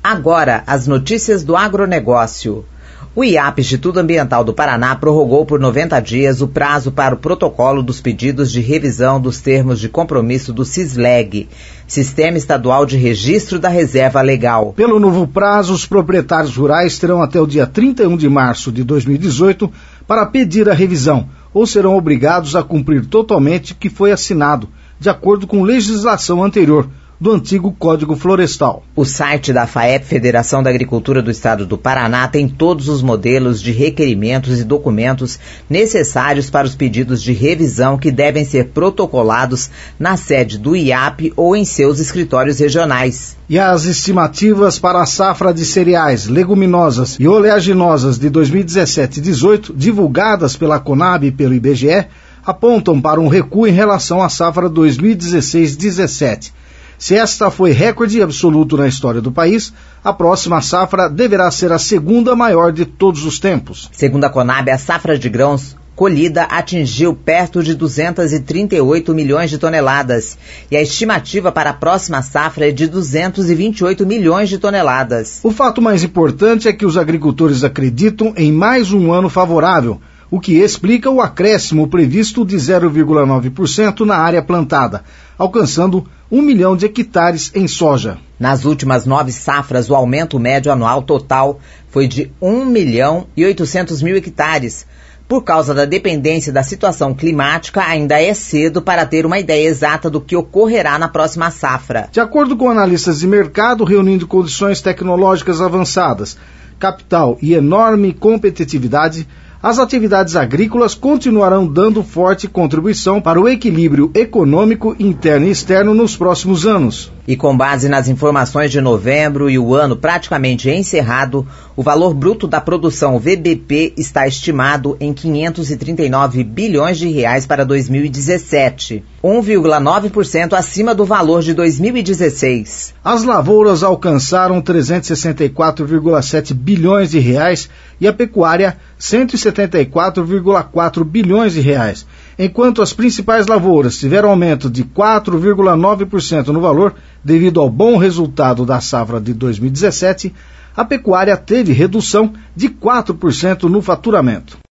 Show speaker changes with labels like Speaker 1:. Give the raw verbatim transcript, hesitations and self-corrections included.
Speaker 1: Agora, as notícias do agronegócio. O I A P, Instituto Ambiental do Paraná, prorrogou por noventa dias o prazo para o protocolo dos pedidos de revisão dos termos de compromisso do SISLEG, Sistema Estadual de Registro da Reserva Legal.
Speaker 2: Pelo novo prazo, os proprietários rurais terão até o dia trinta e um de março de dois mil e dezoito para pedir a revisão, ou serão obrigados a cumprir totalmente o que foi assinado, de acordo com legislação anterior, do antigo Código Florestal.
Speaker 1: O site da FAEP, Federação da Agricultura do Estado do Paraná, tem todos os modelos de requerimentos e documentos necessários para os pedidos de revisão que devem ser protocolados na sede do I A P ou em seus escritórios regionais.
Speaker 2: E as estimativas para a safra de cereais, leguminosas e oleaginosas de dois mil e dezessete e dezoito, divulgadas pela Conab e pelo I B G E, apontam para um recuo em relação à safra dois mil e dezesseis dezessete. Se esta foi recorde absoluto na história do país, a próxima safra deverá ser a segunda maior de todos os tempos.
Speaker 1: Segundo a Conab, a safra de grãos colhida atingiu perto de duzentos e trinta e oito milhões de toneladas e a estimativa para a próxima safra é de duzentos e vinte e oito milhões de toneladas.
Speaker 2: O fato mais importante é que os agricultores acreditam em mais um ano favorável, o que explica o acréscimo previsto de zero vírgula nove por cento na área plantada, alcançando um milhão de hectares em soja.
Speaker 1: Nas últimas nove safras, o aumento médio anual total foi de um milhão e oitocentos mil hectares. Por causa da dependência da situação climática, ainda é cedo para ter uma ideia exata do que ocorrerá na próxima safra.
Speaker 2: De acordo com analistas de mercado, reunindo condições tecnológicas avançadas, capital e enorme competitividade, as atividades agrícolas continuarão dando forte contribuição para o equilíbrio econômico interno e externo nos próximos anos.
Speaker 1: E com base nas informações de novembro e o ano praticamente encerrado, o valor bruto da produção V B P está estimado em quinhentos e trinta e nove bilhões de reais para dois mil e dezessete, um vírgula nove por cento acima do valor de dois mil e dezesseis.
Speaker 2: As lavouras alcançaram trezentos e sessenta e quatro vírgula sete bilhões de reais e a pecuária cento e setenta e quatro vírgula quatro bilhões de reais. Enquanto as principais lavouras tiveram aumento de quatro vírgula nove por cento no valor, devido ao bom resultado da safra de dois mil e dezessete, a pecuária teve redução de quatro por cento no faturamento.